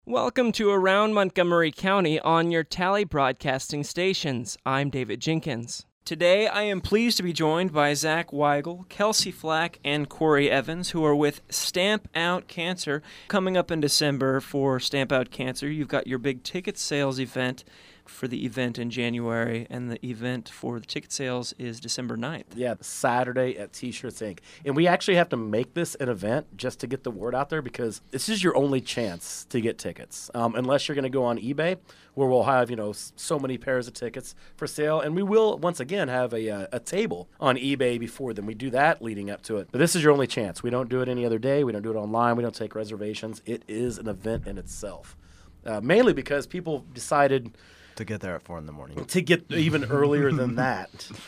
Welcome to Around Montgomery County on your Tally Broadcasting stations. I'm David Jenkins. Today, I am pleased to be joined by Zach Weigel, Kelsey Flack, and Corey Evans, who are with Stamp Out Cancer. Coming up in December for Stamp Out Cancer, you've got your big ticket sales event for the event in January, and the event for the ticket sales is December 9th. Yeah, Saturday at T-Shirts Inc. And we actually have to make this an event just to get the word out there because this is your only chance to get tickets. Unless you're going to go on eBay, where we'll have, so many pairs of tickets for sale. And we will, once again, have a table on eBay before then. We do that leading up to it. But this is your only chance. We don't do it any other day. We don't do it online. We don't take reservations. It is an event in itself. Mainly because people decided to get there at 4 in the morning. To get even earlier than that.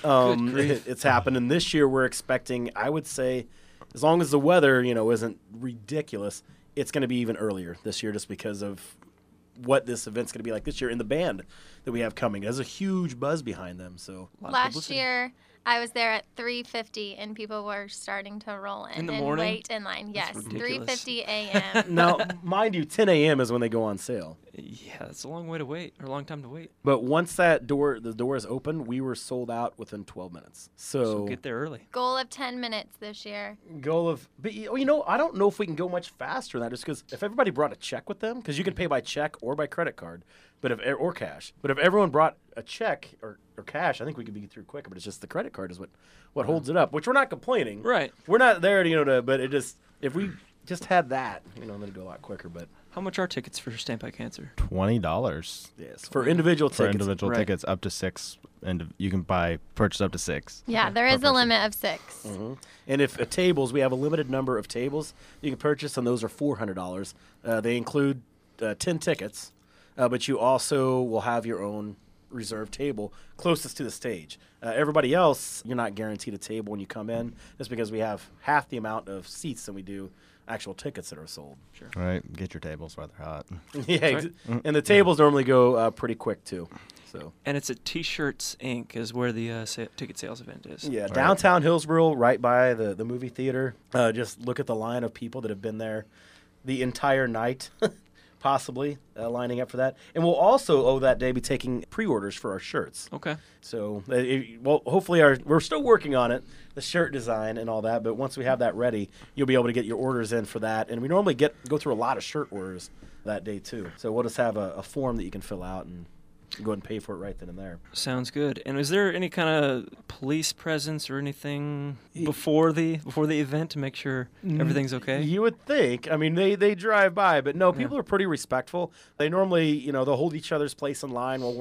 It's happened. And this year we're expecting, I would say, as long as the weather, isn't ridiculous, it's going to be even earlier this year just because of what this event's going to be like this year. And the band that we have coming has a huge buzz behind them. So last year I was there at 3:50 and people were starting to roll in the and morning? wait in line. That's Yes, ridiculous. 3:50 a.m. now, mind you, 10 a.m. is when they go on sale. Yeah, that's a long way to wait, or a long time to wait. But once the door is open, we were sold out within 12 minutes. So get there early. Goal of 10 minutes this year. But I don't know if we can go much faster than that just because if everybody brought a check with them, because you can pay by check or by credit card, or cash. But if everyone brought a check or cash, I think we could be through quicker. But it's just the credit card is what holds it up, which we're not complaining. Right. We're not there but it just, if we just had that, then it'd go a lot quicker. But How much are tickets for Stamp Out Cancer? $20. yes, for individual For tickets. individual Right. tickets up to 6, and you can purchase up to 6. Yeah, there is a limit of 6. Mm-hmm. And if tables, we have a limited number of tables you can purchase, and those are $400. They include 10 tickets, but you also will have your own reserved table closest to the stage. Everybody else, you're not guaranteed a table when you come in, just because we have half the amount of seats than we do actual tickets that are sold. Sure. All right, get your tables while they're hot. Yeah, right. And the tables normally go pretty quick too. So. And it's at T-Shirts Inc. is where the ticket sales event is. Yeah, downtown Hillsboro, right by the movie theater. Just look at the line of people that have been there the entire night, possibly lining up for that. And we'll also, that day, be taking pre-orders for our shirts. Okay. So, hopefully we're still working on it, the shirt design and all that. But once we have that ready, you'll be able to get your orders in for that. And we normally go through a lot of shirt orders that day, too. So we'll just have a form that you can fill out and go ahead and pay for it right then and there. Sounds good. And is there any kind of police presence or anything before the event to make sure everything's okay? You would think. I mean, they drive by, but no, people are pretty respectful. They normally, they'll hold each other's place in line. We'll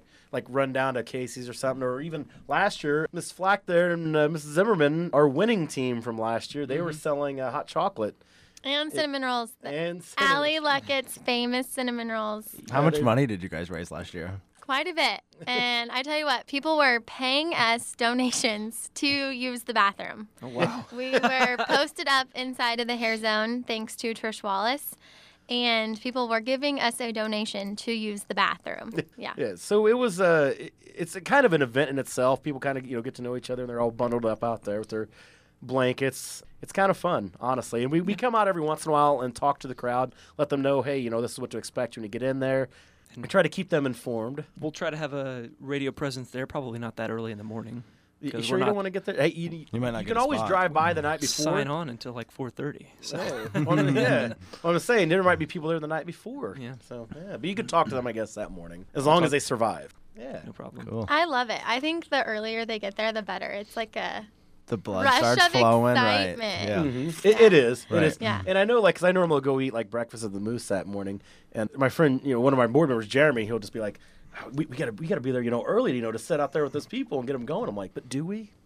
run down to Casey's or something. Or even last year, Miss Flack there and Mrs. Zimmerman, our winning team from last year, they were selling hot chocolate. And cinnamon rolls. And Allie Luckett's famous cinnamon rolls. How much money did you guys raise last year? Quite a bit. And I tell you what, people were paying us donations to use the bathroom. Oh, wow. We were posted up inside of the hair zone, thanks to Trish Wallace. And people were giving us a donation to use the bathroom. Yeah. Yeah. So it was it's a kind of an event in itself. People kind of get to know each other, and they're all bundled up out there with their blankets. It's kind of fun, honestly. And we come out every once in a while and talk to the crowd, let them know, hey, this is what to expect when you get in there. And try to keep them informed. We'll try to have a radio presence there, probably not that early in the morning. You sure you don't want to get there? Hey, you might not you get can a always spot. drive by the night before. Sign on until like 4:30. So. Yeah. I was saying there might be people there the night before. Yeah. So yeah, but you could talk to them, I guess, that morning, as long as they survive. Yeah. No problem. Cool. I love it. I think the earlier they get there, the better. It's like a The blood rush starts of flowing, excitement. right? Yeah. Mm-hmm. It is. Right. It is. Yeah. And I know, because I normally go eat breakfast at the Moose that morning, and my friend, one of my board members, Jeremy, he'll just be like, "We gotta be there, early, to sit out there with those people and get them going." I'm like, "But do we?"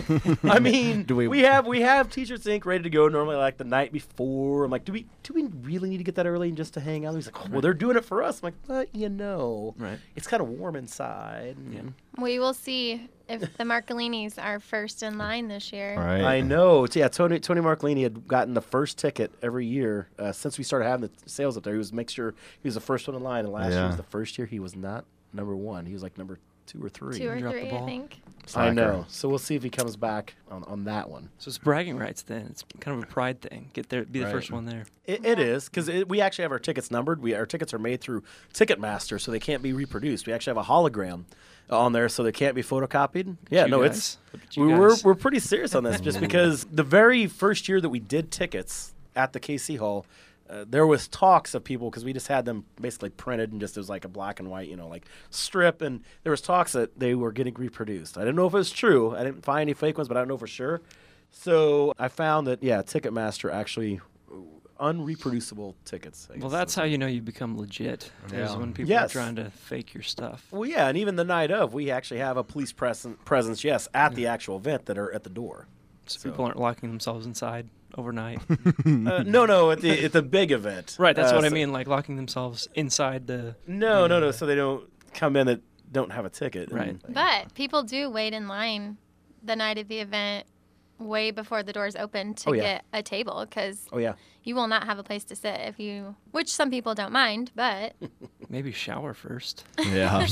I mean, Do we- we have T-Shirts Inc. ready to go normally the night before. I'm like, do we really need to get that early just to hang out? He's like, well, they're doing it for us. I'm like, but Right. it's kind of warm inside. Yeah. We will see if the Marcolinis are first in line this year. Right. I know. Yeah, Tony Marcolini had gotten the first ticket every year since we started having the sales up there. He was the first one in line, and last year was the first year he was not number one. He was number 2 or 3. 2 or Dropped the 3, I ball. think. I know. So we'll see if he comes back on that one. So it's bragging rights then. It's kind of a pride thing. Get there, be the Right. first one there. It is, because we actually have our tickets numbered. Our tickets are made through Ticketmaster, so they can't be reproduced. We actually have a hologram on there, so they can't be photocopied. Yeah, you no, guys. it's Look at you guys. we're pretty serious on this, just because the very first year that we did tickets at the KC Hall, there was talks of people, because we just had them basically printed and just as like a black and white, like strip, and there was talks that they were getting reproduced. I didn't know if it was true. I didn't find any fake ones, but I don't know for sure. So I found that, Ticketmaster actually unreproducible tickets. I Well, guess. that's how you know you become legit. Is Yeah. when people Yes. are trying to fake your stuff. Well, yeah, and even the night of, we actually have a police presence, yes, at the actual event that are at the door. So people aren't locking themselves inside overnight. No, at the big event. Right, that's what I so- mean, like locking themselves inside the... No, so they don't come in that don't have a ticket. Right. But people do wait in line the night of the event way before the doors open to Oh, yeah. get a table, because Oh, yeah. you will not have a place to sit which some people don't mind, but Maybe shower first. Yeah.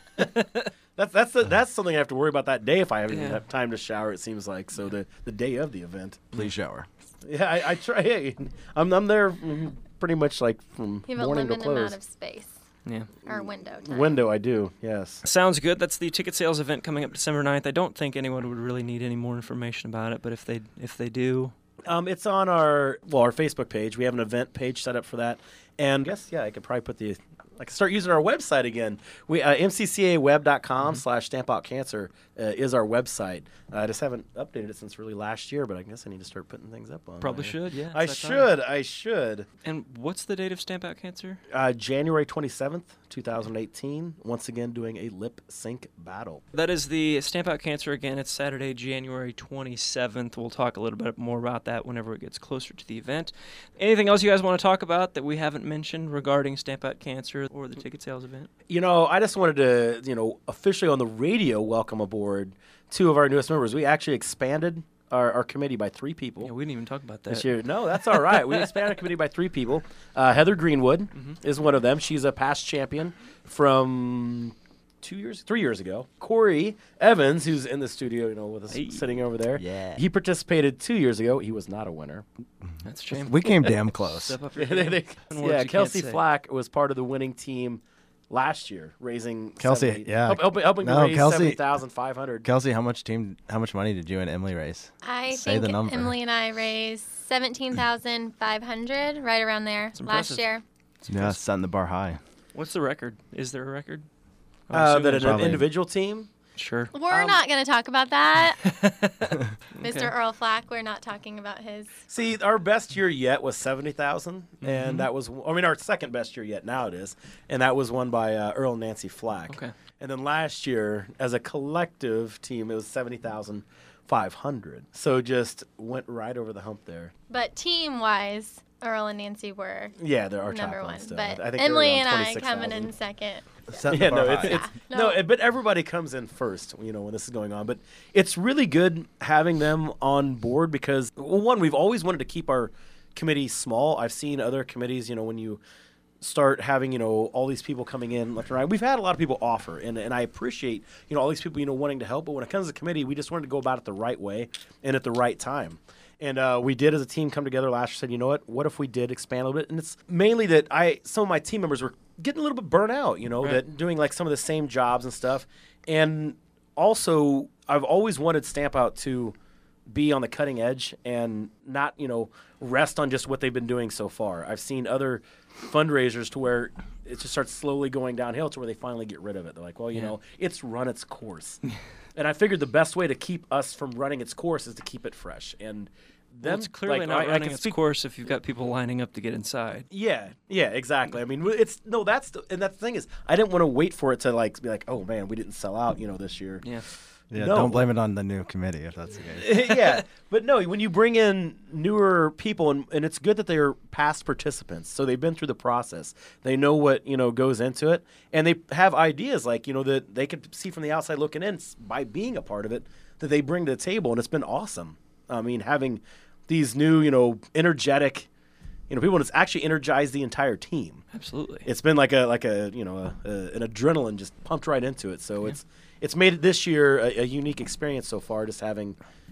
That's something I have to worry about that day if I haven't Yeah. have time to shower, it seems like. So the day of the event. Please shower. Yeah, I try. Hey, I'm there pretty much like from you have a morning to limited close. amount of space Yeah. or window time. Window, I do, yes. Sounds good. That's the ticket sales event coming up December 9th. I don't think anyone would really need any more information about it, but if they do... It's on our Facebook page. We have an event page set up for that. And I guess, I could probably I can start using our website again. We mccaweb.com/stampoutcancer is our website. I just haven't updated it since really last year, but I guess I need to start putting things up on Probably there. should, yeah. I it's that time. should. And what's the date of Stamp Out Cancer? January 27th, 2018. Once again, doing a lip sync battle. That is the Stamp Out Cancer again. It's Saturday, January 27th. We'll talk a little bit more about that whenever it gets closer to the event. Anything else you guys want to talk about that we haven't mentioned regarding Stamp Out Cancer or the ticket sales event? I just wanted to, officially on the radio welcome aboard 2 of our newest members. We actually expanded our committee by 3 people. Yeah, we didn't even talk about that. This year. No, that's all right. We expanded our committee by 3 people. Heather Greenwood is one of them. She's a past champion from 3 years ago. Corey Evans, who's in the studio, with us sitting over there. Yeah. He participated 2 years ago. He was not a winner. That's a shame. We came damn close. Step up your game. Words you can't Kelsey say. Flack was part of the winning team last year, raising Kelsey, 70 yeah. helping No, to raise Kelsey- $70,500. Kelsey, how much money did you and Emily raise? I Say think the number. Emily and I raised $17,500, right around there That's last impressive. year. Yeah, setting the bar high. What's the record? Is there a record? I'm That assuming an probably- individual team. Sure. We're not going to talk about that. Okay. Mr. Earl Flack, we're not talking about his. See, our best year yet was 70,000, and that was our second best year yet. Now it is, and that was won by Earl and Nancy Flack. Okay. And then last year, as a collective team, it was 70,500. So just went right over the hump there. But team-wise, Earl and Nancy were Yeah, there are number top one. ones still. But I think Emily they're and around I coming 26,000. in second. Setting Yeah, the bar no, high. No. but everybody comes in first, when this is going on. But it's really good having them on board because, well, one, we've always wanted to keep our committee small. I've seen other committees, when you start having, all these people coming in left and right. We've had a lot of people offer, and I appreciate, all these people, wanting to help. But when it comes to committee, we just wanted to go about it the right way and at the right time. And we did, as a team, come together last year, said, you know what if we did expand a little bit? And it's mainly that some of my team members were getting a little bit burnt out, Right. that doing like some of the same jobs and stuff. And also, I've always wanted Stamp Out to be on the cutting edge and not, rest on just what they've been doing so far. I've seen other fundraisers to where it just starts slowly going downhill to where they finally get rid of it. They're like, well, it's run its course. And I figured the best way to keep us from running its course is to keep it fresh. And Well, them, it's clearly like, not I running can its speak- course if you've got people lining up to get inside. Yeah, exactly. I mean, that's the thing is, I didn't want to wait for it to be like, oh man, we didn't sell out, this year. Yeah. Yeah, No. don't blame it on the new committee if that's the case. Yeah, but no, when you bring in newer people, and it's good that they're past participants, so they've been through the process. They know what goes into it, and they have ideas that they could see from the outside looking in by being a part of it that they bring to the table, and it's been awesome. I mean, having these new, energetic people, and it's actually energized the entire team. Absolutely. It's been like an adrenaline just pumped right into it. So it's made it this year a unique experience so far, just having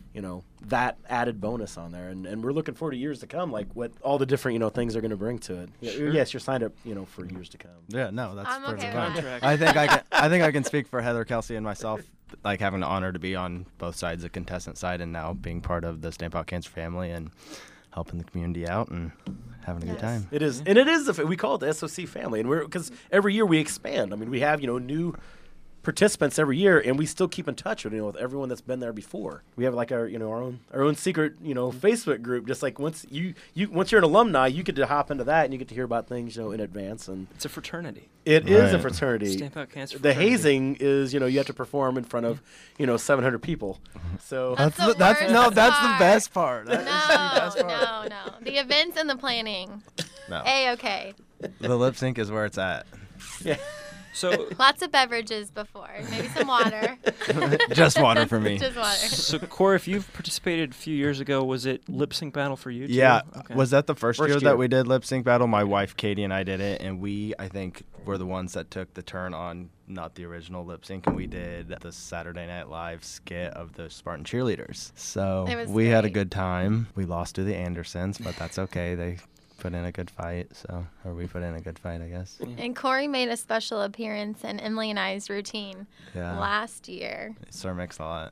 that added bonus on there, and we're looking forward to years to come, like what all the different things are going to bring to it. Sure. Yes, you're signed up for years to come. Yeah, no, that's I'm perfect. okay with that. I think I can speak for Heather, Kelsey, and myself. Like having the honor to be on both sides, the contestant side, and now being part of the Stamp Out Cancer family and helping the community out and having a good time. It is, and it is. We call it the SOC family, and because every year we expand. I mean, we have new participants every year, and we still keep in touch with everyone that's been there before. We have like our own secret Facebook group. Just like once you're an alumni, you get to hop into that and you get to hear about things in advance. And It's a fraternity. it is a Right. fraternity. Stamp Out Cancer The fraternity. hazing is you have to perform in front of 700 people. So That's the worst that's the part. best part. That is the best part. No. The events and the planning. No. A-okay. The lip sync is where it's at. yeah. So, Lots of beverages before. Maybe some water. Just water for me. Just water. so Corey, if you've participated a few years ago, was it lip sync battle for you? Too? Yeah. Okay. Was that the first First year year. that we did lip sync battle? My wife Katie and I did it, and I think were the ones that took the turn on not the original lip sync, and we did the Saturday Night Live skit of the Spartan cheerleaders. So It was we had a great. good time. We lost to the Andersons, but that's okay. They put in a good fight, or we put in a good fight, I guess. And Corey made a special appearance in Emily and I's routine Yeah. last year. Sir Mix-a-Lot.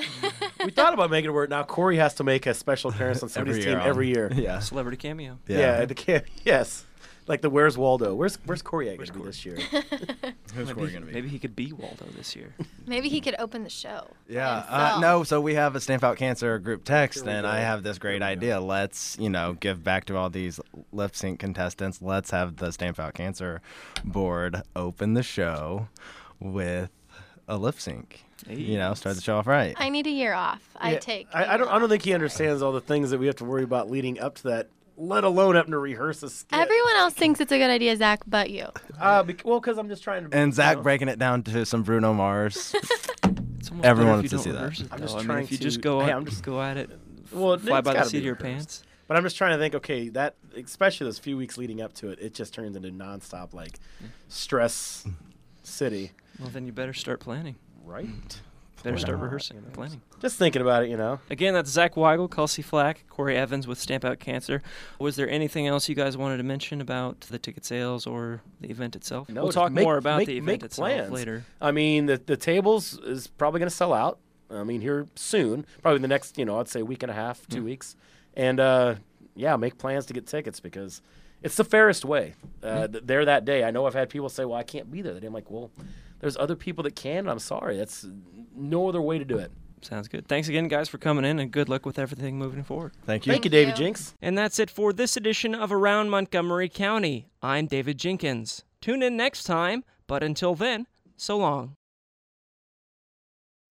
We thought about making it work. Now Corey has to make a special appearance on somebody's team every year. Yeah. Celebrity cameo. Yeah, yes. Like the Where's Waldo? Where's Corey going to be this year? Who's Corey gonna be? Maybe he could be Waldo this year. Maybe he could open the show. Yeah, himself. no, so we have a Stamp Out Cancer group text, Here we and go. I have this great Here we idea. Let's, give back to all these lip sync contestants. Let's have the Stamp Out Cancer board open the show with a lip sync. Hey. Start the show off right. I need a year off. Yeah, I don't think he understands all the things that we have to worry about leading up to that, let alone having to rehearse a skit. Everyone else thinks it's a good idea, Zach, but you. Because I'm just trying to. And Zach breaking it down to some Bruno Mars. It's almost Everyone better if wants you to don't see that. rehearse it, I'm though. just I mean, trying if you to- just go hey, out, I'm just- go at it, Well, fly it's by the gotta seat be of your rehearsed. pants. But I'm just trying to think. Okay, that especially those few weeks leading up to it, it just turns into nonstop stress city. Well, then you better start planning. Right. Better start Wow. rehearsing, planning. Just thinking about it. Again, that's Zach Weigel, Kelsey Flack, Corey Evans with Stamp Out Cancer. Was there anything else you guys wanted to mention about the ticket sales or the event itself? No, we'll just talk make- more about make- the make event itself plans. later. I mean, the tables is probably going to sell out. I mean, here soon, probably in the next, I'd say week and a half, 2 weeks. And, make plans to get tickets because it's the fairest way. There that day. I know I've had people say, well, I can't be there that day. I'm like, well, there's other people that can, and I'm sorry. That's no other way to do it. Sounds good. Thanks again, guys, for coming in, and good luck with everything moving forward. Thank you. Thank you, Thank David you. Jinks. And that's it for this edition of Around Montgomery County. I'm David Jenkins. Tune in next time, but until then, so long.